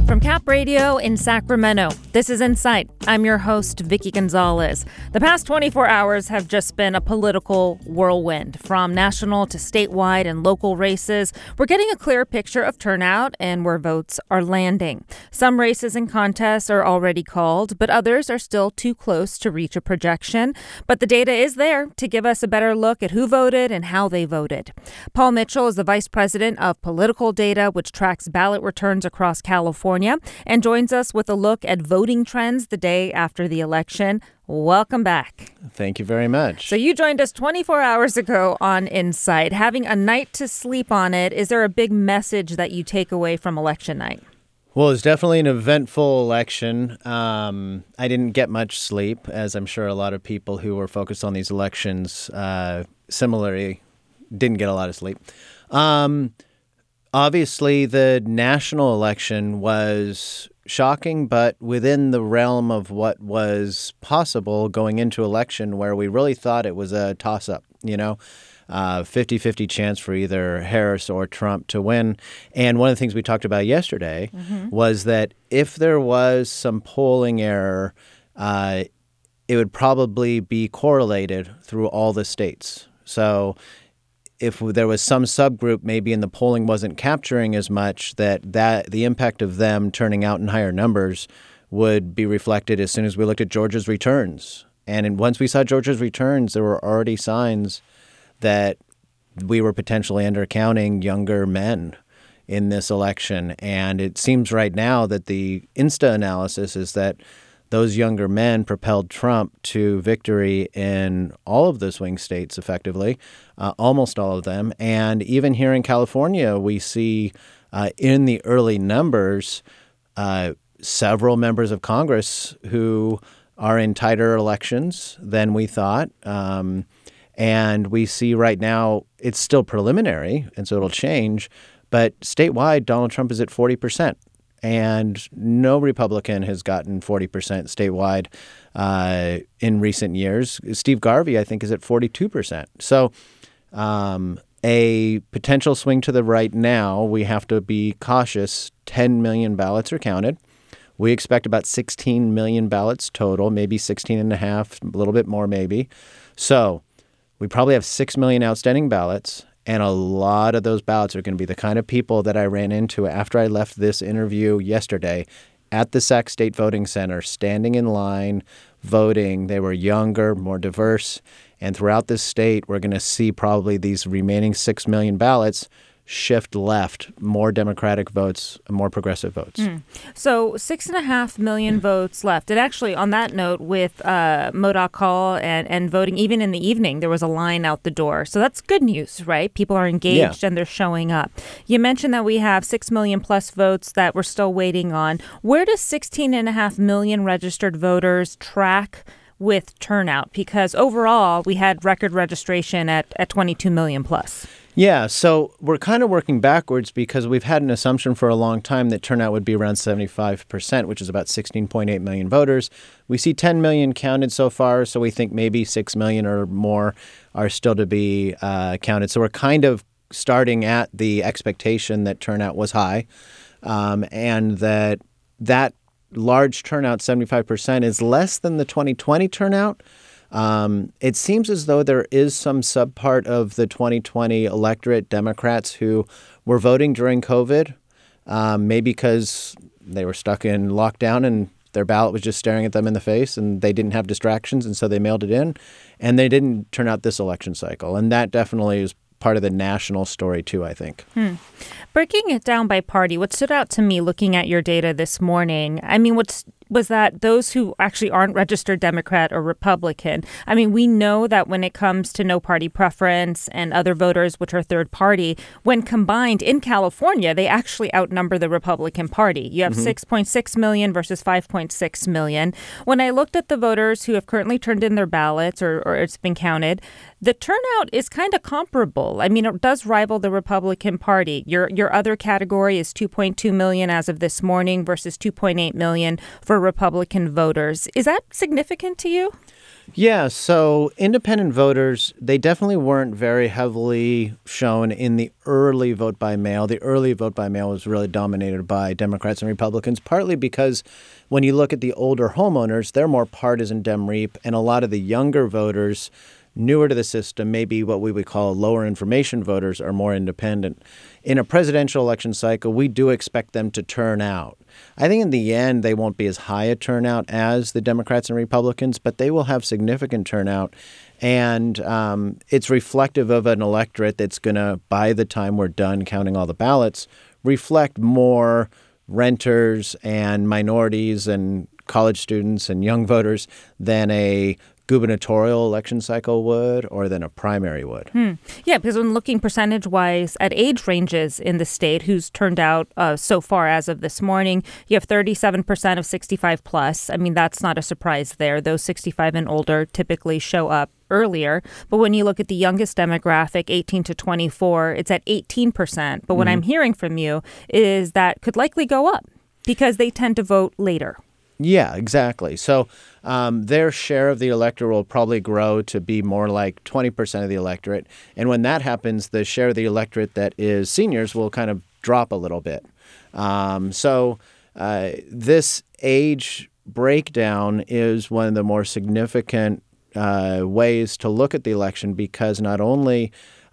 From Cap Radio in Sacramento, this is Insight. I'm your host, Vicky Gonzalez. The past 24 hours have just been a political whirlwind. From national to statewide and local races, we're getting a clear picture of turnout and where votes are landing. Some races and contests are already called, but others are still too close to reach a projection. But the data is there to give us a better look at who voted and how they voted. Paul Mitchell is the vice president of Political Data, which tracks ballot returns across California, and joins us with a look at voting trends the day after the election. Welcome back. Thank you very much. So you joined us 24 hours ago on Insight. Having a night to sleep on it, is there a big message that you take away from election night? Well, it's definitely an eventful election. I didn't get much sleep, as I'm sure a lot of people who were focused on these elections similarly didn't get a lot of sleep. Obviously, the national election was shocking, but within the realm of what was possible going into election, where we really thought it was a toss-up, 50-50 chance for either Harris or Trump to win. And one of the things we talked about yesterday was that if there was some polling error, it would probably be correlated through all the states. So if there was some subgroup maybe in the polling wasn't capturing as much, that the impact of them turning out in higher numbers would be reflected as soon as we looked at Georgia's returns. And once we saw Georgia's returns, there were already signs that we were potentially undercounting younger men in this election. And it seems right now that the Insta analysis is that those younger men propelled Trump to victory in all of the swing states effectively, almost all of them. And even here in California, we see in the early numbers several members of Congress who are in tighter elections than we thought. And we see right now it's still preliminary, and so it'll change. But statewide, Donald Trump is at 40%. And no Republican has gotten 40% statewide in recent years. Steve Garvey, I think, is at 42%. So a potential swing to the right now, we have to be cautious. 10 million ballots are counted. We expect about 16 million ballots total, maybe 16 and a half, a little bit more maybe. So we probably have 6 million outstanding ballots. And a lot of those ballots are going to be the kind of people that I ran into after I left this interview yesterday at the Sac State Voting Center, standing in line, voting. They were younger, more diverse. And throughout this state, we're going to see probably these remaining 6 million ballots shift left, more Democratic votes, more progressive votes. So 6.5 million votes left. And actually, on that note, with Modoc Hall and voting, even in the evening, there was a line out the door. So that's good news, right? People are engaged and they're showing up. You mentioned that we have 6 million plus votes that we're still waiting on. Where does 16.5 million registered voters track with turnout? Because overall, we had record registration at 22 million plus. Yeah, so we're kind of working backwards because we've had an assumption for a long time that turnout would be around 75%, which is about 16.8 million voters. We see 10 million counted so far, so we think maybe 6 million or more are still to be counted. So we're kind of starting at the expectation that turnout was high, and that large turnout, 75%, is less than the 2020 turnout. It seems as though there is some subpart of the 2020 electorate, Democrats, who were voting during COVID, maybe because they were stuck in lockdown and their ballot was just staring at them in the face and they didn't have distractions, and so they mailed it in, and they didn't turn out this election cycle. And that definitely is part of the national story, too, I think. Breaking it down by party, what stood out to me looking at your data this morning, was that those who actually aren't registered Democrat or Republican, we know that when it comes to no party preference and other voters, which are third party, when combined in California, they actually outnumber the Republican Party. You have 6.6 million versus 5.6 million. When I looked at the voters who have currently turned in their ballots or it's been counted, the turnout is kind of comparable. It does rival the Republican Party. Your other category is 2.2 million as of this morning versus 2.8 million for for Republican voters. Is that significant to you? Yeah, so independent voters, they definitely weren't very heavily shown in the early vote by mail. The early vote by mail was really dominated by Democrats and Republicans, partly because when you look at the older homeowners, they're more partisan Dem-Reap, and a lot of the younger voters newer to the system, maybe what we would call lower information voters, are more independent. In a presidential election cycle, we do expect them to turn out. I think in the end, they won't be as high a turnout as the Democrats and Republicans, but they will have significant turnout. And it's reflective of an electorate that's going to, by the time we're done counting all the ballots, reflect more renters and minorities and college students and young voters than a gubernatorial election cycle would or than a primary would. Yeah, because when looking percentage-wise at age ranges in the state, who's turned out so far as of this morning, you have 37% of 65 plus. I mean, that's not a surprise there. Those 65 and older typically show up earlier. But when you look at the youngest demographic, 18 to 24, it's at 18%. But what I'm hearing from you is that could likely go up because they tend to vote later. Yeah, exactly. So their share of the electorate will probably grow to be more like 20% of the electorate. And when that happens, the share of the electorate that is seniors will kind of drop a little bit. So this age breakdown is one of the more significant ways to look at the election, because not only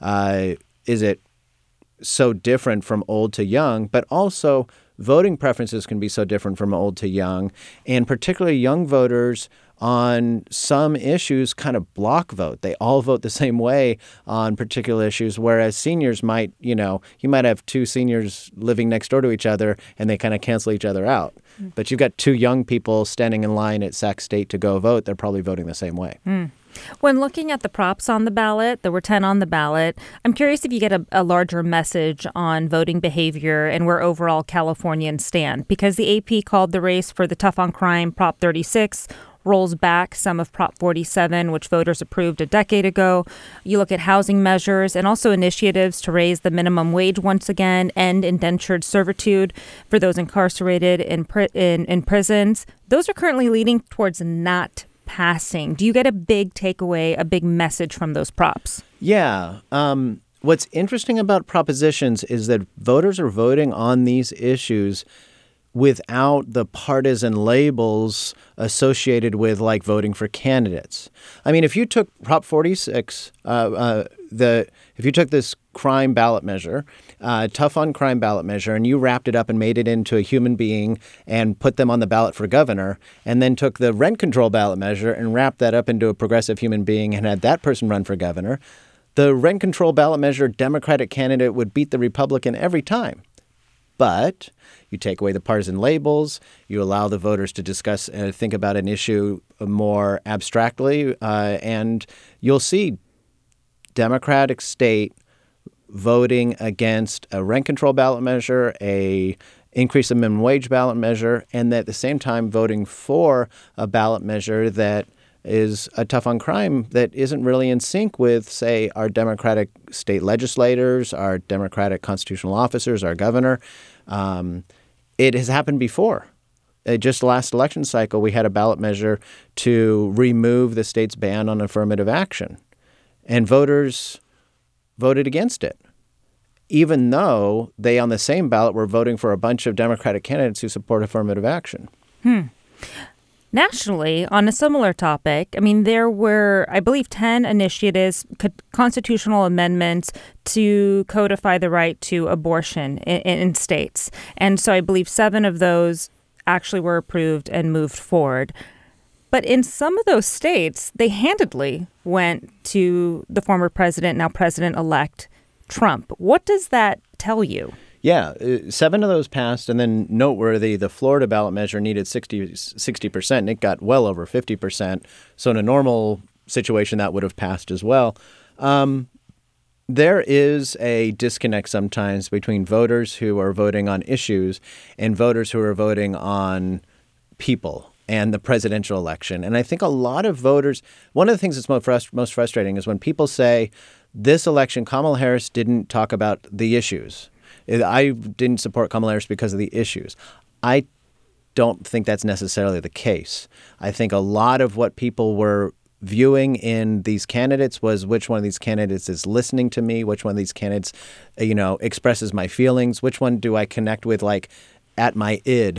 is it so different from old to young, but also voting preferences can be so different from old to young, and particularly young voters on some issues kind of block vote. They all vote the same way on particular issues, whereas seniors might, you might have two seniors living next door to each other and they kind of cancel each other out. But you've got two young people standing in line at Sac State to go vote. They're probably voting the same way. When looking at the props on the ballot, there were 10 on the ballot. I'm curious if you get a larger message on voting behavior and where overall Californians stand, because the AP called the race for the Tough on Crime Prop 36 rolls back some of Prop 47, which voters approved a decade ago. You look at housing measures and also initiatives to raise the minimum wage once again, end indentured servitude for those incarcerated in prisons. Those are currently leaning towards not passing. Do you get a big takeaway, a big message from those props? Yeah. What's interesting about propositions is that voters are voting on these issues without the partisan labels associated with, like, voting for candidates. I mean, if you took Prop 46, if you took this crime ballot measure, tough on crime ballot measure, and you wrapped it up and made it into a human being and put them on the ballot for governor, and then took the rent control ballot measure and wrapped that up into a progressive human being and had that person run for governor, the rent control ballot measure Democratic candidate would beat the Republican every time. But you take away the partisan labels, you allow the voters to discuss and think about an issue more abstractly, and you'll see Democratic state voting against a rent control ballot measure, a increase in minimum wage ballot measure, and at the same time voting for a ballot measure that is a tough on crime that isn't really in sync with, say, our Democratic state legislators, our Democratic constitutional officers, our governor. It has happened before. Just last election cycle, we had a ballot measure to remove the state's ban on affirmative action, and voters voted against it, even though they on the same ballot were voting for a bunch of Democratic candidates who support affirmative action. Nationally, on a similar topic, I mean, there were, I believe, 10 initiatives, constitutional amendments to codify the right to abortion in states. And so I believe 7 of those actually were approved and moved forward. But in some of those states, they handedly went to the former president, now President-elect Trump. What does that tell you? Yeah, 7 of those passed, and then noteworthy, the Florida ballot measure needed 60%, and it got well over 50%. So in a normal situation, that would have passed as well. There is a disconnect sometimes between voters who are voting on issues and voters who are voting on people and the presidential election. And I think a lot of voters, one of the things that's most frustrating is when people say, this election, Kamala Harris didn't talk about the issues. I didn't support Kamala Harris because of the issues. I don't think that's necessarily the case. I think a lot of what people were viewing in these candidates was which one of these candidates is listening to me, which one of these candidates, expresses my feelings, which one do I connect with, like, at my id,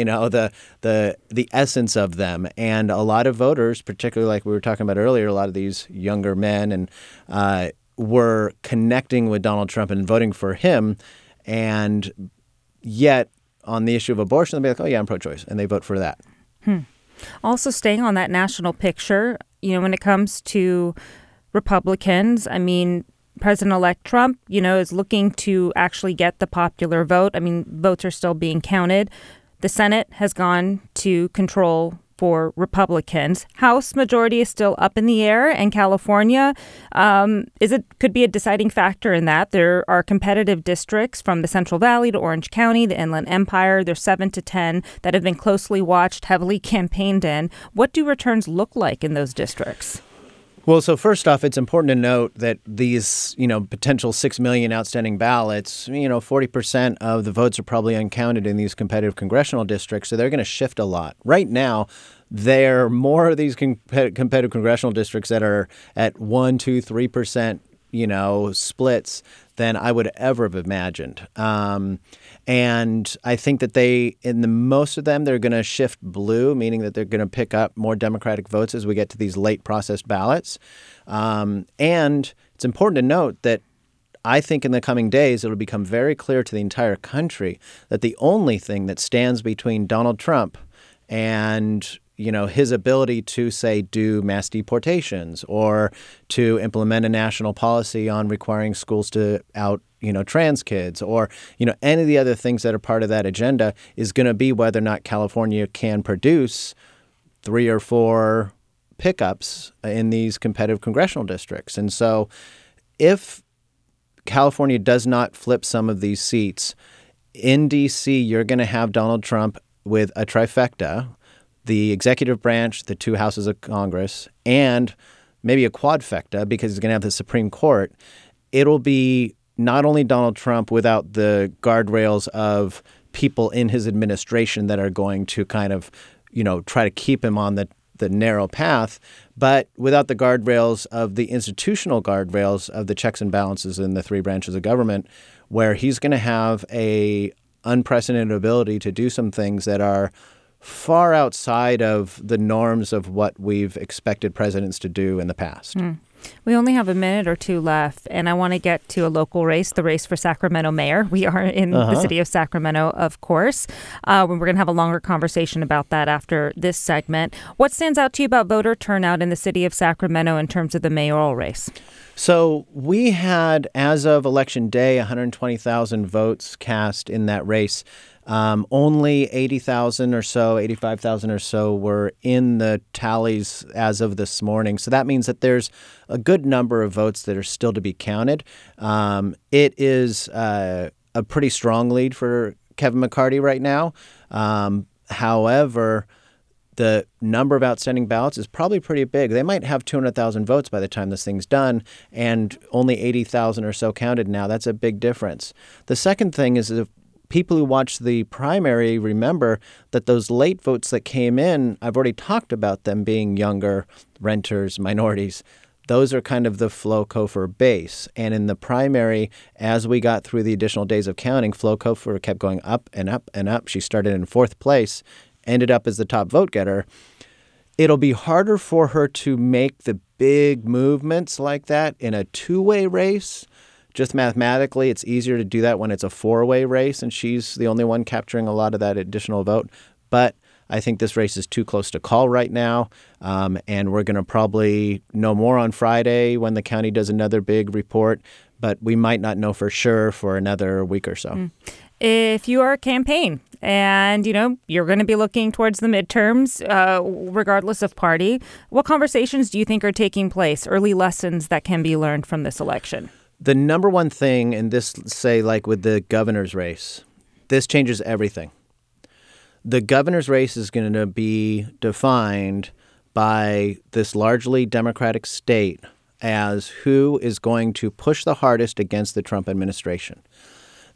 the essence of them. And a lot of voters, particularly like we were talking about earlier, a lot of these younger men and were connecting with Donald Trump and voting for him. And yet on the issue of abortion, they'll be like, oh, yeah, I'm pro-choice. And they vote for that. Also staying on that national picture, when it comes to Republicans, I mean, President-elect Trump, is looking to actually get the popular vote. I mean, votes are still being counted. The Senate has gone to control for Republicans. House majority is still up in the air, and California could be a deciding factor in that. There are competitive districts from the Central Valley to Orange County, the Inland Empire. There's 7 to 10 that have been closely watched, heavily campaigned in. What do returns look like in those districts? Well, so first off, it's important to note that these, potential 6 million outstanding ballots, 40% of the votes are probably uncounted in these competitive congressional districts. So they're going to shift a lot. Right now, there are more of these competitive congressional districts that are at 1, 2, 3%, splits than I would ever have imagined. And I think that most of them, they're going to shift blue, meaning that they're going to pick up more Democratic votes as we get to these late processed ballots. And it's important to note that I think in the coming days, it'll become very clear to the entire country that the only thing that stands between Donald Trump and his ability to, say, do mass deportations or to implement a national policy on requiring schools to out, trans kids or, any of the other things that are part of that agenda is going to be whether or not California can produce 3 or 4 pickups in these competitive congressional districts. And so if California does not flip some of these seats, in D.C., you're going to have Donald Trump with a trifecta, the executive branch, the 2 houses of Congress, and maybe a quadfecta because he's going to have the Supreme Court. It'll be not only Donald Trump without the guardrails of people in his administration that are going to kind of, try to keep him on the narrow path, but without the guardrails of the institutional guardrails of the checks and balances in the 3 branches of government, where he's going to have a unprecedented ability to do some things that are far outside of the norms of what we've expected presidents to do in the past. We only have a minute or 2 left, and I want to get to a local race, the race for Sacramento mayor. We are in the city of Sacramento, of course. We're going to have a longer conversation about that after this segment. What stands out to you about voter turnout in the city of Sacramento in terms of the mayoral race? So we had, as of Election Day, 120,000 votes cast in that race. Only 80,000 or so, 85,000 or so were in the tallies as of this morning. So that means that there's a good number of votes that are still to be counted. It is a pretty strong lead for Kevin McCarty right now. However, the number of outstanding ballots is probably pretty big. They might have 200,000 votes by the time this thing's done, and only 80,000 or so counted now. That's a big difference. The second thing is if people who watched the primary remember that those late votes that came in, I've already talked about them being younger, renters, minorities. Those are kind of the Flo Kofer base. And in the primary, as we got through the additional days of counting, Flo Kofer kept going up and up and up. She started in 4th place, ended up as the top vote getter. It'll be harder for her to make the big movements like that in a 2-way race. Just mathematically, it's easier to do that when it's a 4-way race, and she's the only one capturing a lot of that additional vote. But I think this race is too close to call right now, and we're going to probably know more on Friday when the county does another big report, but we might not know for sure for another week or so. If you are a campaign and, you're going to be looking towards the midterms, regardless of party, what conversations do you think are taking place, early lessons that can be learned from this election? The number one thing, and this, say, like with the governor's race, this changes everything. The governor's race is going to be defined by this largely Democratic state as who is going to push the hardest against the Trump administration.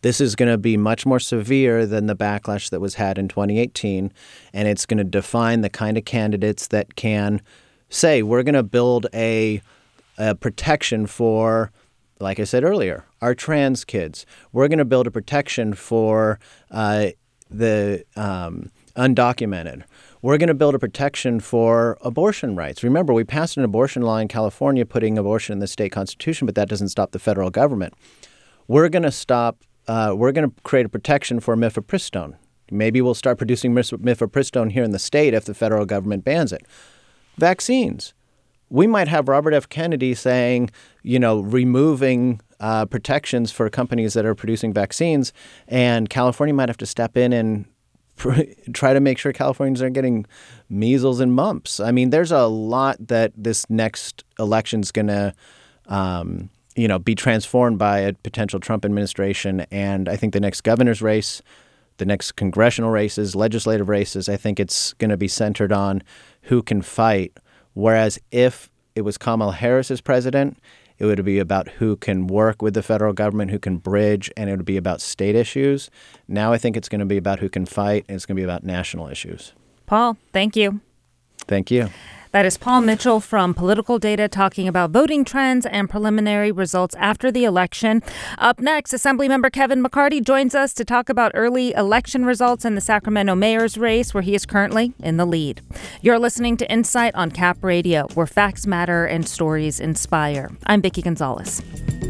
This is going to be much more severe than the backlash that was had in 2018, and it's going to define the kind of candidates that can say, we're going to build a protection for, like I said earlier, our trans kids. We're going to build a protection for the undocumented. We're going to build a protection for abortion rights. Remember, we passed an abortion law in California putting abortion in the state constitution, but that doesn't stop the federal government. We're going to create a protection for mifepristone. Maybe we'll start producing mifepristone here in the state if the federal government bans it. Vaccines. We might have Robert F. Kennedy saying, removing protections for companies that are producing vaccines, and California might have to step in and try to make sure Californians aren't getting measles and mumps. I mean, there's a lot that this next election's going to, be transformed by a potential Trump administration. And I think the next governor's race, the next congressional races, legislative races, I think it's going to be centered on who can fight. Whereas if it was Kamala Harris as president, it would be about who can work with the federal government, who can bridge, and it would be about state issues. Now I think it's going to be about who can fight, and it's going to be about national issues. Paul, thank you. Thank you. That is Paul Mitchell from Political Data talking about voting trends and preliminary results after the election. Up next, Assemblymember Kevin McCarty joins us to talk about early election results in the Sacramento mayor's race, where he is currently in the lead. You're listening to Insight on Cap Radio, where facts matter and stories inspire. I'm Vicki Gonzalez.